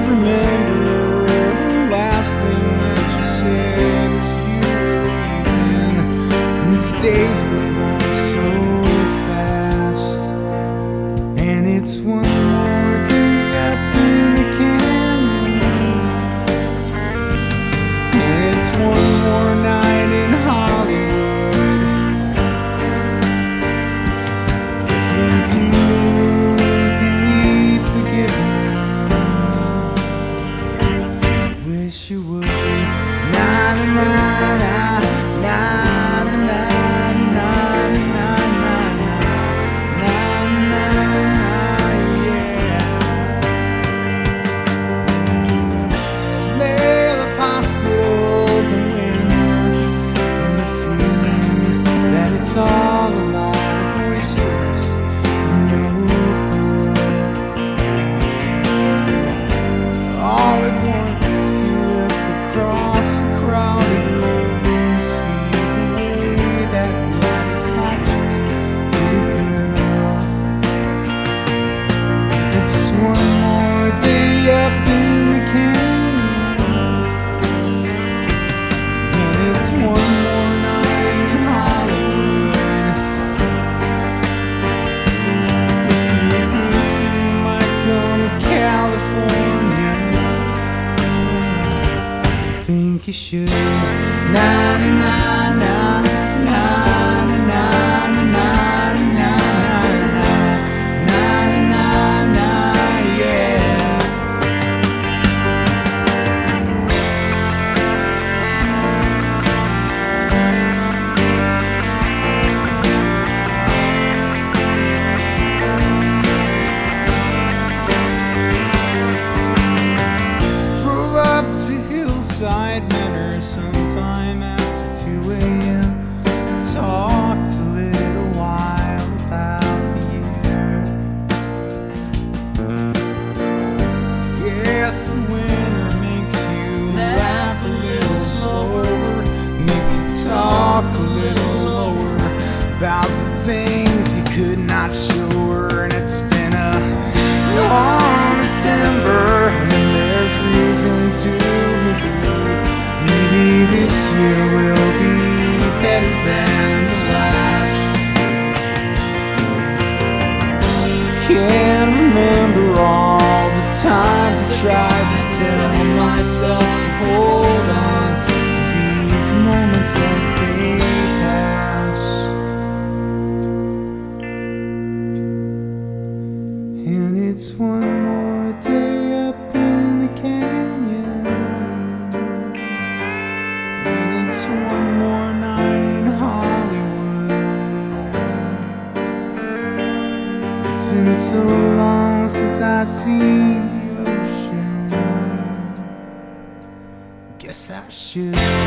remember the last thing that you said as you were leaving. These days go by so fast, and it's one more day up in the canyon, and it's one more night in Hollywood. If you can we forgive me? Wish you would. Na na na na na na na na na na na na na, yeah. Smell of hospitals and winter, and the feeling that it's all a lot of voices and no pearl. All at once you look across the crowded room and see the way that light attaches to a girl. It's one more day up in the canyon, and it's one more night in Hollywood. If you think you might come to California, think you should. Na na na na na na na na na na na na, yeah. Drove up to Hillside Manor sometime after 2 a.m. Talked a little while about the year. Guess the winter makes you laugh a little slower, makes you talk a little lower about the things you could not show her. And it's been a long December, and there's reason to believe maybe this year will be better than the last. Can't remember all the times I tried to tell myself to hold on to these moments as they pass. And it's one more day up in the canyon, and it's one more night in Hollywood. It's been so long since I've seen the ocean. Guess I should.